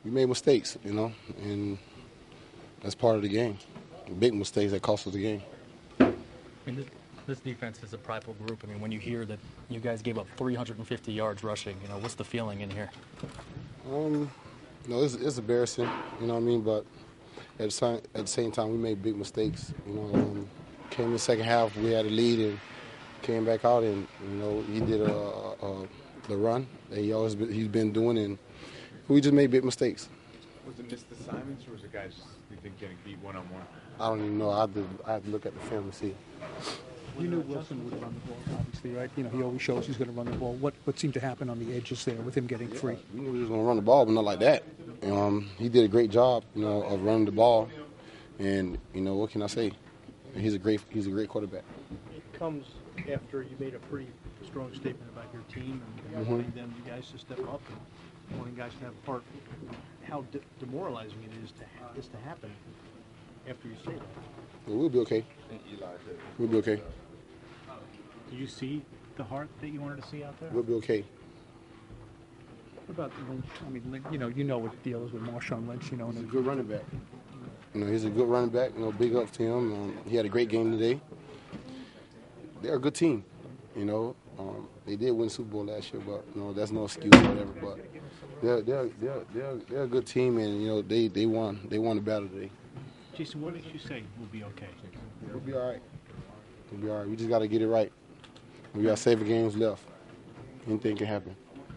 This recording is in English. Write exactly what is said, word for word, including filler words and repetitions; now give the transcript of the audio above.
we made mistakes, you know, and that's part of the game. Big mistakes that cost us the game. I mean, this, this defense is a prideful group. I mean, when you hear that you guys gave up three hundred fifty yards rushing, you know, what's the feeling in here? Um, no, it's, it's embarrassing, you know what I mean, but at the, same, at the same time, we made big mistakes. You know, um, came in the second half, we had a lead and came back out, and you know, he did a, a, the run that he always been, he's been doing, and we just made big mistakes. Was it missed assignments, or was the guys just, you think, getting beat one on one? I don't even know. I have to, I have to look at the film to see. You knew Wilson would run the ball, obviously, right? You know, he always shows he's going to run the ball. What what seemed to happen on the edges there with him getting Yeah, free? we knew he was going to run the ball, but not like that. Um, he did a great job, you know, of running the ball, and you know, what can I say? He's a great, he's a great quarterback. It comes after you made a pretty strong statement about your team and mm-hmm. wanting them, you guys to step up and wanting guys to have part. How de- demoralizing it is to ha- this to happen after you say that. Well, we'll be okay. We'll be okay. Did you see the heart that you wanted to see out there? We'll be okay. What about Lynch? I mean, Lynch, you know, you know what the deal is with Marshawn Lynch. You know, he's a good running back. You know, he's a good running back. You know, big up to him. Um, he had a great game today. They're a good team. You know, um, they did win the Super Bowl last year, but you know, that's no excuse or whatever. But they're they're they're they're, they're a good team, and you know, they, they won they won the battle today. Jason, what makes you say we'll be okay? We'll be all right. We'll be all right. We just got to get it right. We got seven games left. Anything can happen.